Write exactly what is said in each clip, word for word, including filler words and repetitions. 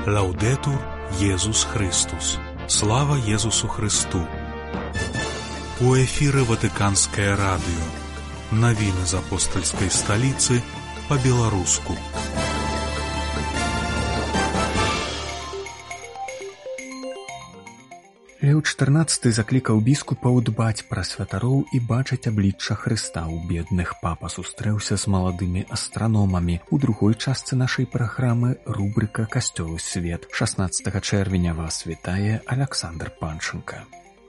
Лаўдэтур Езус Христус. Слава Езусу Христу. У эфіры Ватыканскае радыё. Навіны з апостальскай сталіцы па-беларуску. Леў чатырнаццаты заклікаў біскупаў дбаць пра святароў і бачыць аблічча Хрыста ў бедных. Папа сустрэўся з маладымі астраномамі. У другой частцы нашай праграмы рубрыка «Касцёл і свет». шаснаццатага чэрвеня вас вітае Аляксандр Панченка.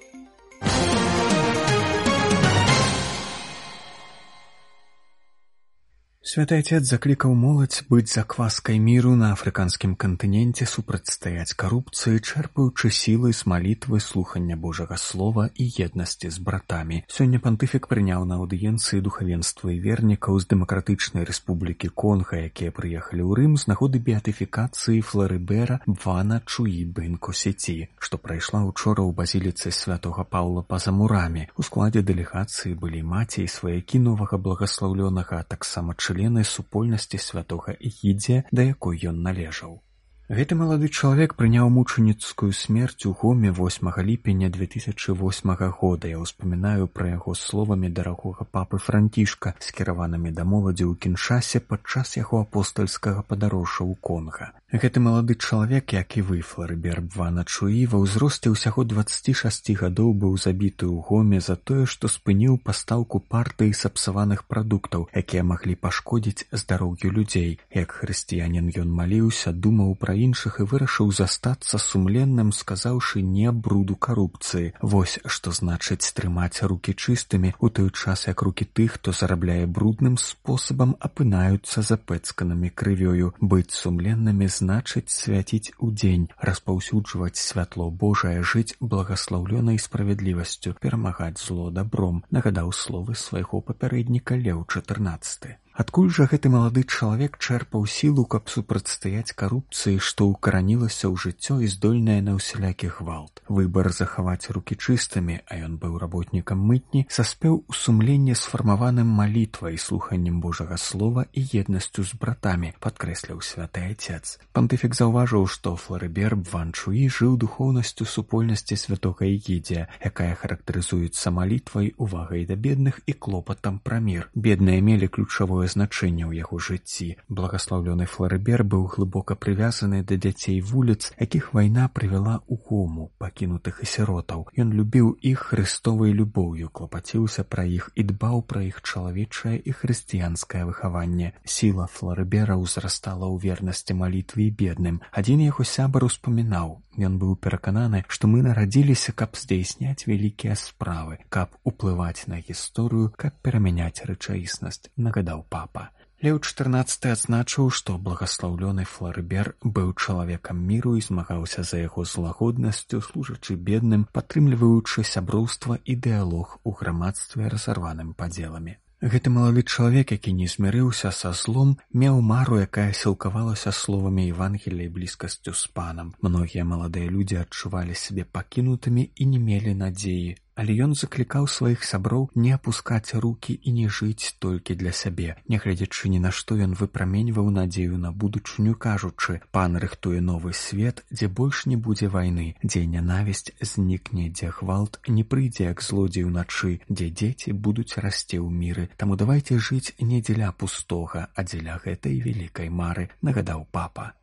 Святы Отец заклікаў моладзь быць закваскай міру на афрыканскім кантыненце, супрацьстаяць карупцыі, чэрпаючы сілы з малітвы, слухання Божага Слова і еднасці з братамі. Сёння пантыфік прыняў на аўдыенцыі духавенства і вернікаў з Дэмакратычнай Рэспублікі Конга, якія прыехалі ў Рым з нагоды беатыфікацыі Фларыбера Бвана Чуїбы Нкосеці, што прайшла учора ў базіліцы святога Паўла па-за мурамі. У складзе дэлегацыі былі маці і сваякі новага благаслаўлёнага, а таксама члены супольнасці святога Ігідзія, да якой ён належаў. Гэты малады чалавек прыняў мучаніцкую смерць у Гоме восьмага ліпеня две тысячы восьмага года. Я ўспамінаю пра яго словамі дарагога папы Францішка, скіраванымі да моладзі ў Кіншасе падчас яго апостальскага падарожжа ў Конга. Гэты малады чалавек, як і вы, Фларыбер Бвана Чуі, ва ўзросце ўсяго дваццаці шасці гадоў быў забіты ў Гоме за тое, што спыніў пастаўку партыі сапсаваных прадуктаў, якія маглі пашкодзіць здароўю людзей. Як хрысціянін ён маліўся, думаў пра іншых і вырашыў застацца сумленным, сказаўшы не бруду карупцыі. Вось што значыць трымаць рукі чыстымі, у той час як рукі тых, хто зарабляе брудным спосабам, апынаюцца запэцканымі крывёю. Быць сумленнымі значыць свяціць удзень, распаўсюджваць святло Божае, жыць благаслаўлёнай справядлівасцю, перамагаць зло дабром, нагадаў словы свайго папярэдніка Леў чатырнаццаты. Адкуль жа гэты малады чалавек чэрпаў сілу, каб супрацьстаяць карупцыі, што ўкаранілася ў жыццё і здольнае на ўсялякі гвалт? Выбар захаваць рукі чыстымі, а ён быў работнікам мытні, саспеў у сумленні сфармаваным малітвай, слуханнем Божага Слова і еднасцю з братамі, падкрэсліў святы Отец. Пантыфік заўважыў, што Фларыбер Бван Чуі жыў духоўнасцю супольнасці святога Ігідзія, якая характарызуецца малітвай, увагай да бедных і клопатам пра мір. Бедныя мелі ключавое значэнне ў яго жыцці. Благаслаўлёны Фларыбер быў глыбока прывязаны да дзяцей вуліц, якіх вайна прывяла ў Гому, пакінутых і сіротаў. Ён любіў іх хрыстовай любоўю, клапаціўся пра іх і дбаў пра іх чалавечае і хрысціянскае выхаванне. Сіла Фларыбера ўзрастала ў вернасці малітве і бедным. Адзін яго сябар успамінаў: ён быў перакананы, што мы нарадзіліся, каб здзяйсняць вялікія справы, каб уплываць на гісторыю, каб перамяняць рэчаіснасць, нагадаў папа. Леў чатырнаццаты адзначыў, што благаслаўлёны Фларыбер быў чалавекам міру і змагаўся за яго злагоднасцю, служачы бедным, падтрымліваючы сяброўства і дыялог у грамадстве, разарваным падзеламі. Гэты малады чалавек, які не змірыўся са злом, меў мару, якая сілкавалася словамі Евангелія і блізкасцю з панам. Многія маладыя людзі адчувалі сябе пакінутымі і не мелі надзеі. Але ён заклікаў сваіх сяброў не апускаць рукі і не жыць толькі для сябе. Нягледзячы ні на што, ён выпраменьваў надзею на будучыню, кажучы: «Пан рыхтуе новы свет, дзе больш не будзе вайны, дзе нянавісць знікне, дзе гвалт не прыйдзе як злодзей уначы, дзе дзеці будуць расці ў міры. Таму давайце жыць не дзеля пустога, а дзеля гэтай вялікай мары», нагадаў папа.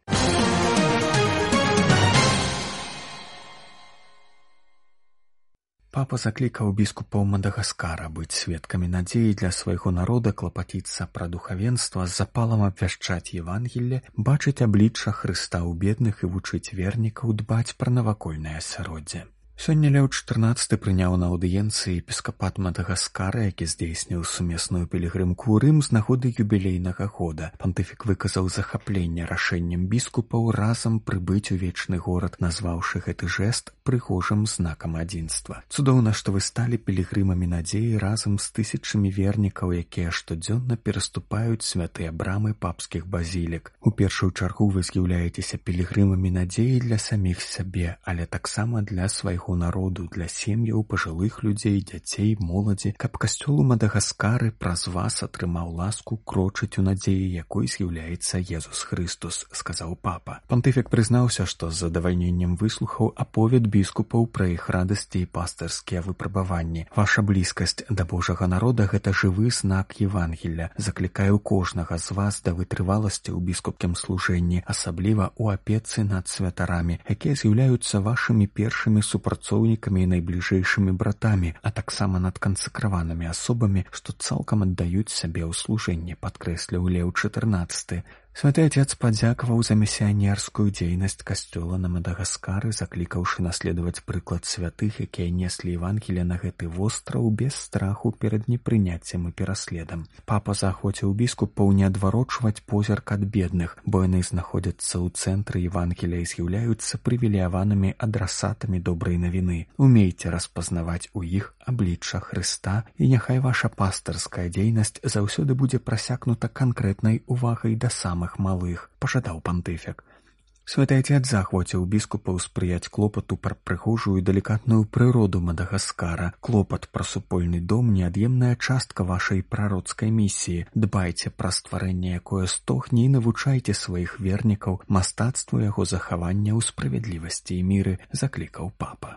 Папа заклікаў біскупаў Мадагаскара быць сведкамі надзеі для свайго народа, клапаціцца пра духавенства, з запалам абвяшчаць Евангелле, бачыць аблічча Хрыста ў бедных і вучыць вернікаў дбаць пра навакольнае асяроддзе. Сёння Леў чатырнаццаты прыняў на аўдыенцыі епіскапат Мадагаскара, які здзейсніў сумесную пілігрымку ў Рым з нагоды юбілейнага года. Пантыфік выказаў захапленне рашэннем біскупаў разам прыбыць у вечны горад, назваўшы гэты жэст прыгожым знакам адзінства. Цудоўна, што вы сталі пілігрымамі надзеі разам з тысячамі вернікаў, якія штодзённа пераступаюць святыя брамы папскіх базілік. У першую чаргу вы з'яўляецеся пілігрымамі надзеі для саміх сябе, але таксама для свайго вернікаў народу, для сем'яў, пажылых людзей, дзяцей, моладзі, каб касцёл у Мадагаскары праз вас атрымаў ласку крочыць у надзеі, якой з'яўляецца Езус Христус, сказаў папа. Пантыфік прызнаўся, што з задавальненнем выслухаў аповед біскупаў пра іх радасці і пастырскія выпрабаванні. Ваша блізкасць да Божага народа – гэта жывы знак Евангелля. Заклікаю кожнага з вас да вытрываласці ў біскупскім служэнні, асабліва ў апецы над святарамі, якія з'яўляюцца вашымі першымі супрацоўнікамі і найбліжэйшымі братамі, а таксама над кансакраванымі асобамі, што цалкам аддаюць сабе ў служэнне, падкрэсліў Леў чатырнаццаты. Святы Отец падзякаваў за місіянерскую дзейнасць касцёла на Мадагаскары, заклікаўшы наследаваць прыклад святых, якія неслі Евангелие на гэты востраў без страху перад непрыняццем і пераследам. Папа заахвоціў біскупаў не адварочваць позірк ад бедных, бо яны знаходзяцца ў цэнтры Евангелія і з'яўляюцца прывілеяванымі адрасатамі добрай навіны. Умейце распазнаваць у іх аблічча Хрыста, і няхай ваша пастырская дзейнасць заўсёды будзе прасякнута канкрэтнай увагай да самых малых, пажадаў пантыфік. Святы Отец заахвоціў біскупаў спрыяць клопату пра прыгожую і далікатную прыроду Мадагаскара. Клопат пра супольны дом – неад'емная частка вашай прароцкай місіі. Дбайце пра стварэнне, якое стогне, і навучайце сваіх вернікаў мастацтву яго захавання ў справядлівасці і міры, заклікаў папа.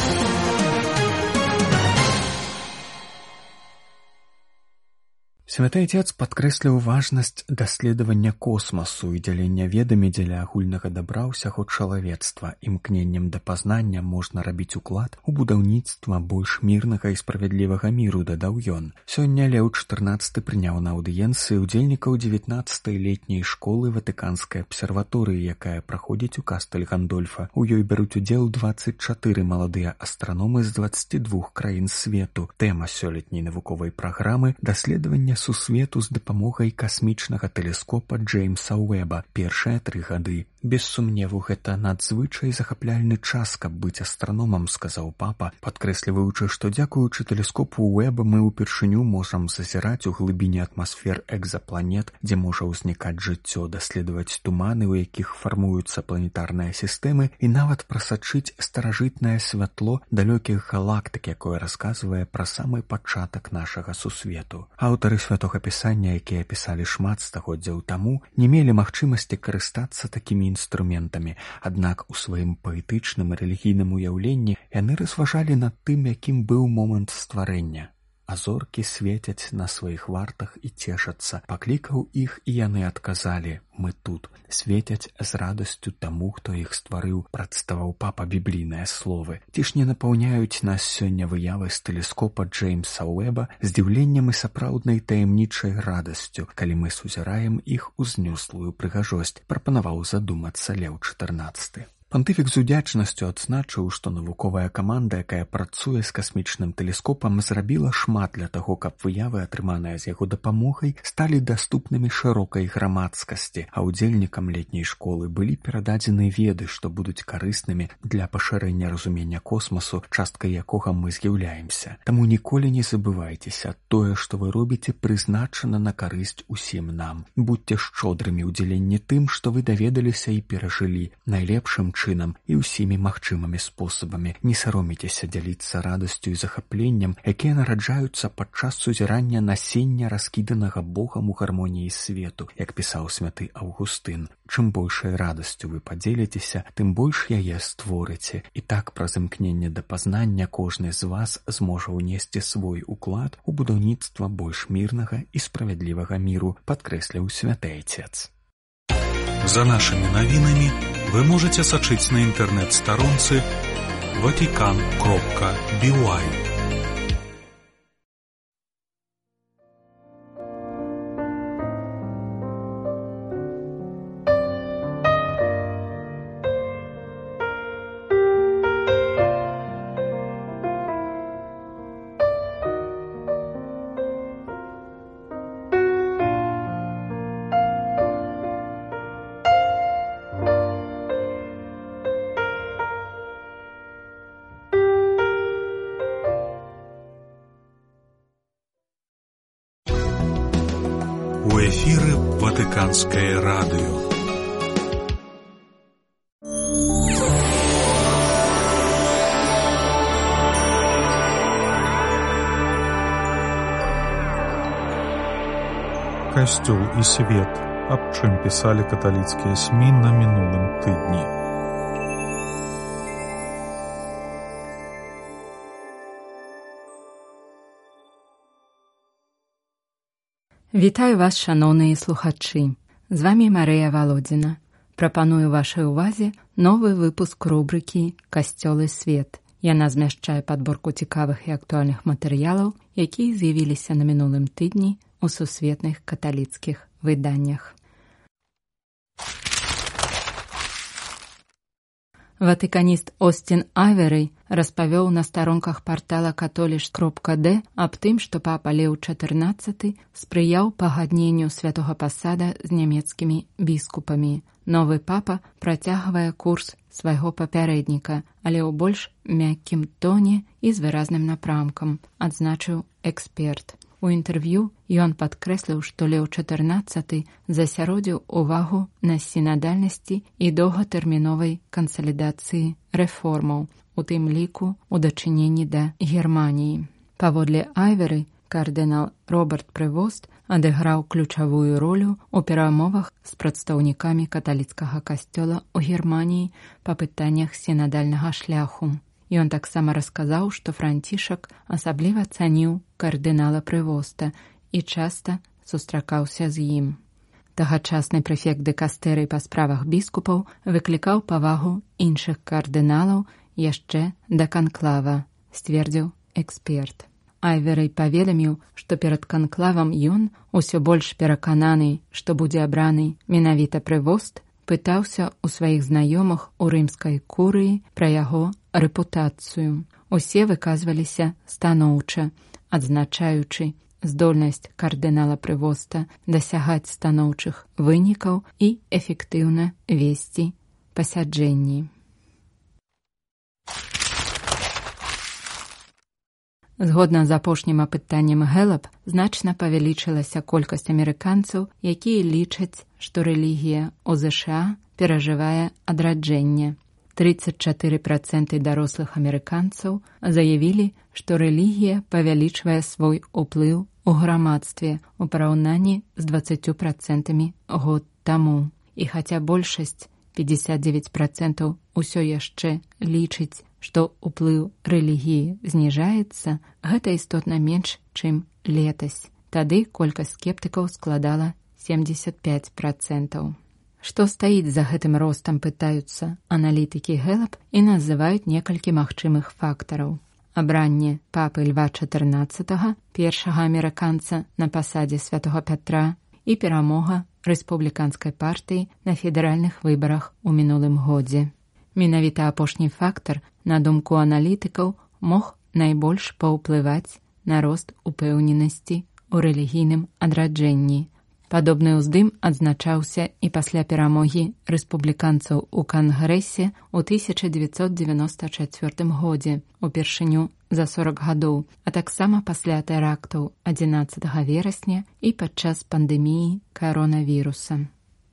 Святы Отец падкрэсліў важнасць даследавання космасу і дзялення ведамі дзеля агульнага дабра ўсяго чалавецтва. Імкненнем да пазнання можна рабіць уклад у будаўніцтва больш мірнага і справядлівага міру, дадаў ён. Сёння Леў чатырнаццаты прыняў на аўдыенцыі удзельнікаў дзевятнаццатай летняй школы Ватыканскай абсерваторыі, якая праходзіць у Кастэль Гандольфа. У ёй бяруць удзел дваццаць чатыры маладыя астраномы з дваццаці двух краін свету. Тэма сёлетняй навуковай праграмы – даследаванне сусвету з дапамогай касмічнага тэлескопа Джеймса Уэба першыя тры гады. Без сумневу, гэта надзвычай захапляльны час, каб быць астраномам, сказаў папа, падкрэсліваючы, што дзякуючы тэлескопу Уэба мы ўпершыню можам зазіраць у глыбіні атмасфер экзапланет, дзе можа ўзнікаць жыццё, даследаваць туманы, у якіх фармуюцца планетарныя сістэмы, і нават прасачыць старажытнае святло далёкіх галактык, якое расказвае пра самы пачатак нашага сусвету. Аўтары святога пісання, якія пісалі шмат стагоддзяў таму, не мелі магчымасці карыстацца такімі інструментамі, аднак у сваім паэтычным і рэлігійным уяўленні яны разважалі над тым, якім быў момант стварэння. А зоркі свецяць на сваіх вартах і цешацца. Паклікаў іх, і яны адказалі: «Мы тут». Свецяць з радасцю таму, хто іх стварыў, прадставаў папа біблійныя словы. Ці ж не напаўняюць нас сёння выявы з тэлескопа Джеймса Уэба здзіўленнем і сапраўднай таямнічай радасцю, калі мы сузіраем іх узнёслую прыгажосць, прапанаваў задумацца Леў чатырнаццаты. Пантыфік з удзячнасцю адзначыў, што навуковая каманда, якая працуе з касмічным тэлескопам, зрабіла шмат для таго, каб выявы, атрыманыя з яго дапамогай, сталі даступнымі шырокай грамадскасці, а ўдзельнікам летняй школы былі перададзены веды, што будуць карыснымі для пашырэння разумення космасу, часткай якога мы з'яўляемся. Таму ніколі не забывайцеся, тое, што вы робіце, прызначана на карысць усім нам. Будьце шчодрымі ў дзеленні тым, што вы даведаліся і перажылі, найлепшым чынам і ўсімі магчымымі спосабамі. Не саромейцеся дзяліцца радасцю і захапленнем, якія нараджаюцца падчас сузірання насення, раскіданага Богам у гармоніі свету, як пісаў святы Аўгустын. Чым большай радасцю вы падзеліцеся, тым больш яе створыце. І так праз імкненне да пазнання кожны з вас зможа ўнесці свой уклад у будаўніцтва больш мірнага і справядлівага міру, падкрэсліў святы Отец. За нашими навінамі вы можете сачыць на інтэрнэт-старонцы ватикан кропка би уай. У эфіры Ватыканскае радыё. Касцёл і свет, аб чым пісалі каталіцкія СМІ на мінулым тыдні. Вітаю вас, шаноўныя слухачы. З вамі Марыя Валодзіна. Прапаную вашай увазе новы выпуск рубрыкі «Касцёл і свет». Яна змяшчае падборку цікавых і актуальных матэрыялаў, якія з'явіліся на мінулым тыдні у сусветных каталіцкіх выданнях. Ватыканіст Остін Айверый распавёў на старонках партала католіш кропка дэ аб тым, што папа Леў чатырнаццаты спрыяў пагадненню святога пасада з нямецкімі біскупамі. Новы папа працягвае курс свайго папярэдніка, але ў больш мяккім тоне і з выразным напрамкам, адзначыў эксперт. У інтэрв'ю ён падкрэсліў, што Леў чатырнаццаты засяродзіў увагу на сінадальнасці і доўгатэрміновай кансалідацыі рэформаў, у тым ліку ў дачыненні да Германіі. Паводле Айверы, кардынал Роберт Прывост адыграў ключавую ролю ў перамовах з прадстаўнікамі каталіцкага касцёла ў Германіі па пытаннях сінадальнага шляху. Ён таксама расказаў, што Францішак асабліва цаніў кардынала Прывоста і часта сустракаўся з ім. Тагачасны прэфект дыкастэрыі па справах біскупаў выклікаў павагу іншых кардыналаў яшчэ да канклава, сцвердзіў эксперт. Айверый паведаміў, што перад канклавам ён, усё больш перакананы, што будзе абраны менавіта Прывост, пытаўся ў сваіх знаёмых у рымскай курыі пра яго рэпутацыю. Усе выказваліся станоўча, адзначаючы здольнасць кардынала Прывоста дасягаць станоўчых вынікаў і эфектыўна весці пасяджэнні. Згодна з апошнім апытаннем Гэлап, значна павялічылася колькасць амерыканцаў, якія лічаць, што рэлігія ў ЗША перажывае адраджэнне. трыццаць чатыры працэнты дарослых амерыканцаў заявілі, што рэлігія павялічвае свой уплыў у грамадстве ў параўнанні з дваццаццю працэнтамі год таму. І хаця большасць, пятьдесят девять працентаў, усё яшчэ лічыць, што ўплыў рэлігіі зніжаецца, гэта істотна менш, чым летась. Тады колькасць скептыкаў складала семьдесят пять працентаў. Што стаіць за гэтым ростам, пытаюцца аналітыкі Гэлап і называюць некалькі магчымых фактараў. Абранне папы Льва чатырнаццатага, першага амерыканца на пасадзе святога Пятра, і перамога рэспубліканскай партыі на федэральных выбарах у мінулым годзе. Менавіта апошні фактар, на думку аналітыкаў, мог найбольш паўплываць на рост упэўненасці ў рэлігійным адраджэнні. Падобны ўздым адзначаўся і пасля перамогі рэспубліканцаў у Кангрэсе ў тысяча дзевяцьсот дзевяноста чацвёртым годзе, упершыню за сорок гадоў, а таксама пасля тэрактаў адзінаццатага верасня і падчас пандэміі каронавіруса.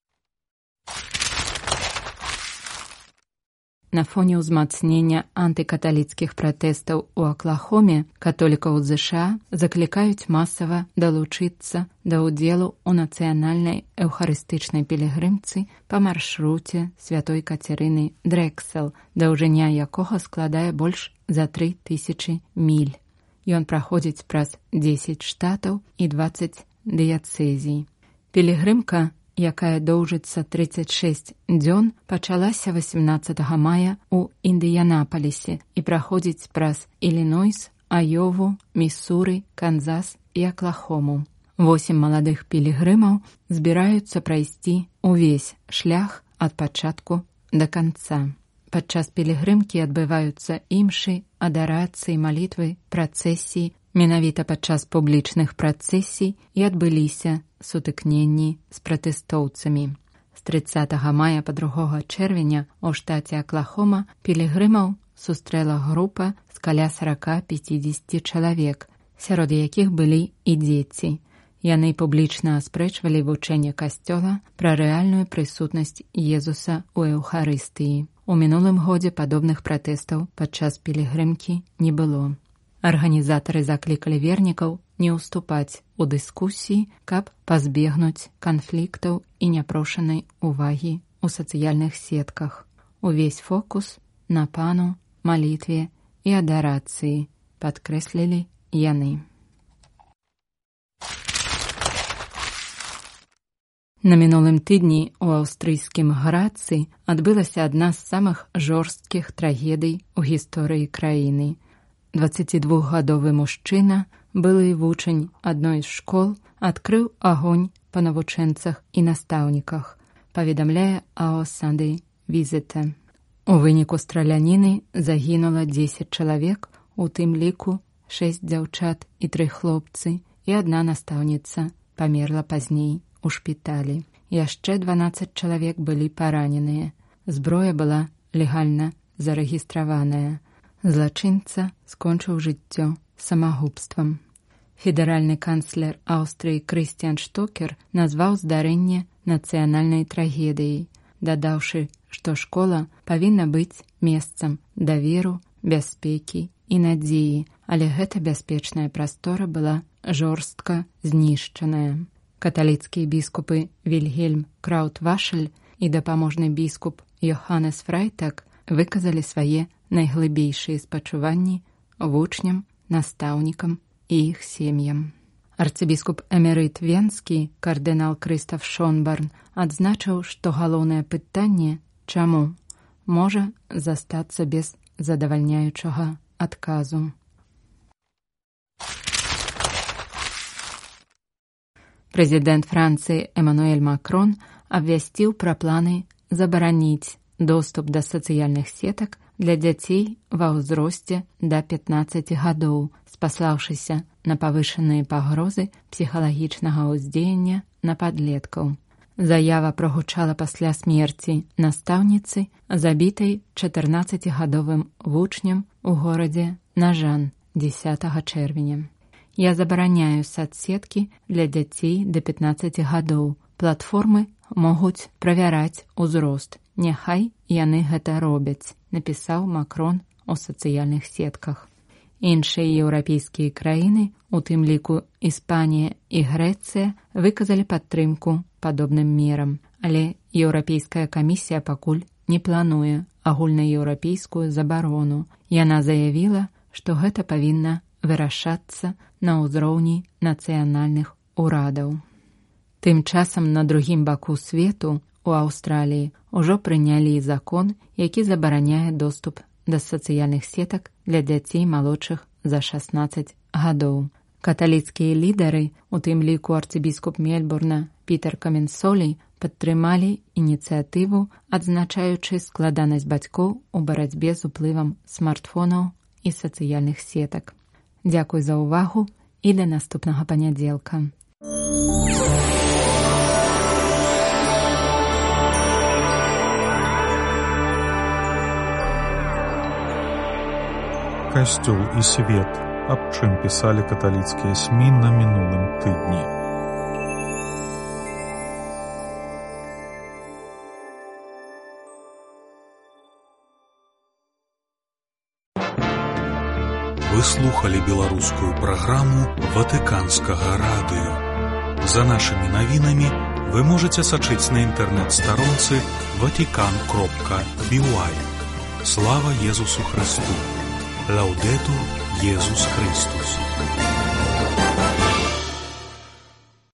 На фоне ўзмацнення антыкаталіцкіх пратэстаў у Аклахоме католікаў ЗША заклікаюць масава далучыцца да ўдзелу ў нацыянальнай эўхарыстычнай пілігрымцы па маршруце святой Кацярыны Дрэксел, даўжыня якога складае больш за тры тысячы міль. Ён праходзіць праз дзесяць штатаў і дваццаць дыяцэзій. Пілігрымка, якая доўжыцца трыццаць шэсць дзён, пачалася васемнаццатага мая ў Індыянапалісе і праходзіць праз Ілінойс, Айову, Міссуры, Канзас і Аклахому. Восем маладых пілігрымаў збіраюцца прайсці ўвесь шлях ад пачатку да канца. Падчас пілігрымкі адбываюцца імшы, адарацыі, малітвы, працэсіі. Менавіта падчас публічных працэсій і адбыліся сутыкненні з пратэстоўцамі. З трыццатага мая па другога чэрвеня ў штаце Аклахома пілігрымаў сустрэла група з каля сорок пятьдесят чалавек, сярод якіх былі і дзеці. Яны публічна аспрэчвалі вучэнне касцёла пра рэальную прысутнасць Езуса ў эўхарыстыі. У мінулым годзе падобных пратэстаў падчас пілігрымкі не было. Арганізатары заклікалі вернікаў не ўступаць у дыскусіі, каб пазбегнуць канфліктаў і няпрошанай увагі у сацыяльных сетках. Увесь фокус на пану, малітве і адарацыі, падкрэслілі яны. На мінулым тыдні ў аўстрыйскім Грацы адбылася адна з самых жорсткіх трагедый у гісторыі краіны. дваццацідвухгадовы мужчына, былы вучань адной з школ, адкрыў агонь па навучэнцах і настаўніках, паведамляе АО «Санды Візіта». У выніку страляніны загінула дзесяць чалавек, у тым ліку шэсць дзяўчат і тры хлопцы, і адна настаўніца памерла пазней у шпіталі. Яшчэ дванаццаць чалавек былі параненыя. Зброя была легальна зарэгістраваная. Злачынца скончыў жыццё самагубствам. Федэральны канцлер Аўстрыі Крыстиан Штокер назваў здарэнне нацыянальнай трагедыяй, дадаўшы, што школа павінна быць месцам даверу, бяспекі і надзеі, але гэта бяспечная прастора была жорстка знішчаная. Каталіцкія біскупы Вільгельм Краутвашель і дапаможны біскуп Йоханнес Фрайтак выказалі свае найглыбейшыя спачуванні вучням, настаўнікам і іх сем'ям. Арцыбіскуп эмерыт Венскі, кардынал Крыстаф Шонбарн, адзначыў, што галоўнае пытанне «Чаму?» можа застацца без задавальняючага адказу. Прэзідэнт Францыі Эмануэль Макрон абвясціў пра планы забараніць доступ да сацыяльных сетак для дзяцей ва ўзросце да пятнаццаці гадоў, спаслаўшыся на павышаныя пагрозы псіхалагічнага ўздзеяння на падлеткаў. Заява прагучала пасля смерці настаўніцы, забітай чатырнаццацігадовым вучням у горадзе Нажан дзесятага чэрвеня. Я забараняю соцсеткі для дзяцей да пятнаццаці гадоў. Платформы могуць правяраць узрост. Няхай яны гэта робяць, напісаў Макрон у сацыяльных сетках. Іншыя еўрапейскія краіны, у тым ліку Іспанія і Грэцыя, выказалі падтрымку падобным мерам, але Еўрапейская камісія пакуль не плануе агульнаеўрапейскую забарону. Яна заявіла, што гэта павінна вырашацца на ўзроўні нацыянальных урадаў. Тым часам на другім баку свету, у Аўстраліі, ужо прынялі закон, які забараняе доступ да сацыяльных сетак для дзяцей малодшых за шаснаццаць гадоў. Каталіцкія лідары, у тым ліку арцыбіскуп Мельбурна Пітер Каменсолі, падтрымалі ініцыятыву, адзначаючы складанасць бацькоў у барацьбе з уплывам смартфонаў і сацыяльных сетак. Дзякуй за ўвагу і да наступнага панядзелка. Касцёл і свет. Аб чым пісалі каталіцкія СМІ на мінулым тыдні. Вы слухали беларускую праграму Ватыканскага радыё. За нашымі навінамі вы можаце сачыць на інтэрнэт-старонцы ватикан кропка би ю ай. Слава Езусу Христу! Лаудетур Иисус Христос.